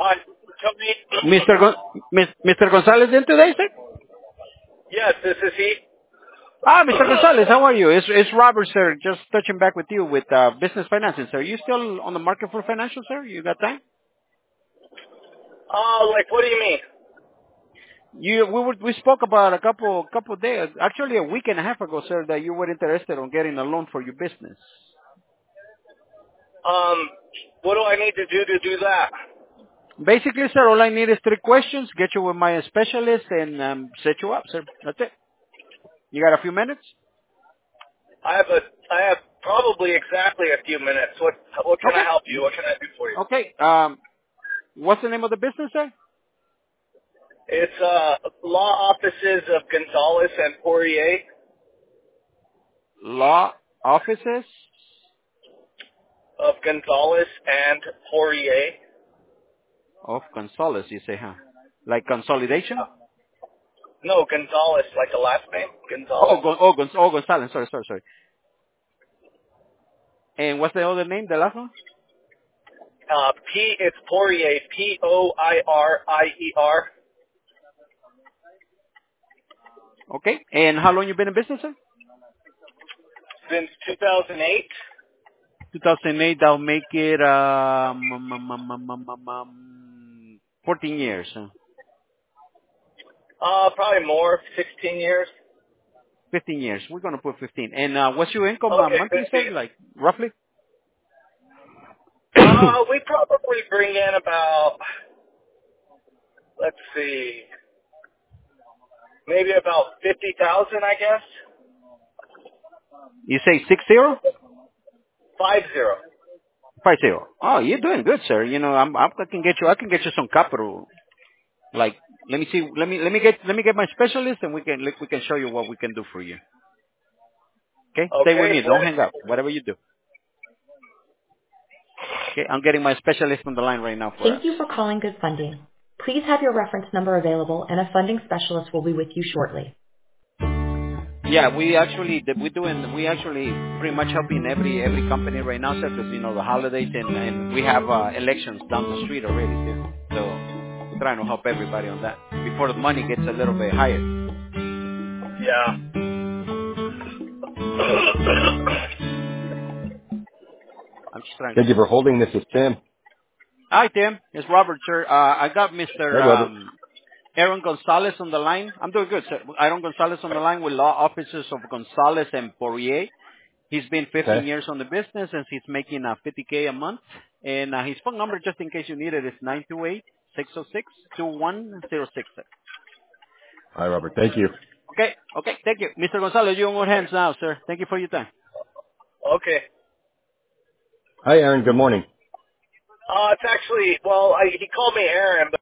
Hi, Tony. Mr. Gonzalez in today, sir? Yes, this is he. Mr. Gonzalez, how are you? It's Robert, sir. Just touching back with you with business financing, sir. You still on the market for financial, sir? You got time? What do you mean? We spoke about a couple days, actually a week and a half ago, sir, that you were interested on getting a loan for your business. What do I need to do that? Basically, sir, all I need is 3 questions, get you with my specialist, and set you up, sir. That's it. You got a few minutes? I have probably exactly a few minutes. What can I Okay. help you? What can I do for you? Okay. What's the name of the business, sir? It's law offices of Gonzalez and Poirier. Law offices Of Gonzalez and Poirier. of Gonzalez, you say, huh? Like consolidation? No, Gonzalez, like the last name, Gonzalez. Gonzalez. Sorry. And what's the other name, the last one? It's Poirier, Poirier. Okay. And how long you been in business, sir? Since 2008. 2008, that'll make it 14 years. Huh? Probably more, 16 years. 15 years. We're going to put 15. And what's your income Okay, monthly, 15. sir? Like, roughly? We probably bring in about, let's see, maybe about 50,000, I guess. You say 60? 50. 50. Oh, you're doing good, sir. You know, I can get you some capital. Like, let me see, let me get my specialist, and we can show you what we can do for you. Okay? Stay with Okay, me. Don't hang up. Whatever you do. Okay? I'm getting my specialist on the line right now for us. Thank you for calling Good Funding. Please have your reference number available, and a funding specialist will be with you shortly. Yeah, we actually pretty much helping every company right now, sir, because, you know, the holidays and we have elections down the street already, too. So we're trying to help everybody on that before the money gets a little bit higher. yeah. I'm just trying. Thank you for holding. This is Tim. Hi, Tim. It's Robert, sir. I got Hey, Mr. Robert. Aaron Gonzalez on the line. I'm doing good, sir. Aaron Gonzalez on the line with law offices of Gonzalez and Poirier. He's been 15 Okay. years on the business, and he's making $50K a month. And his phone number, just in case you need it, is 928-606-2106, sir. Hi, Robert. Thank you. Okay. Thank you. Mr. Gonzalez, you're in good hands now, sir. Thank you for your time. Okay. Hi, Aaron. Good morning. It's actually, he called me Aaron, but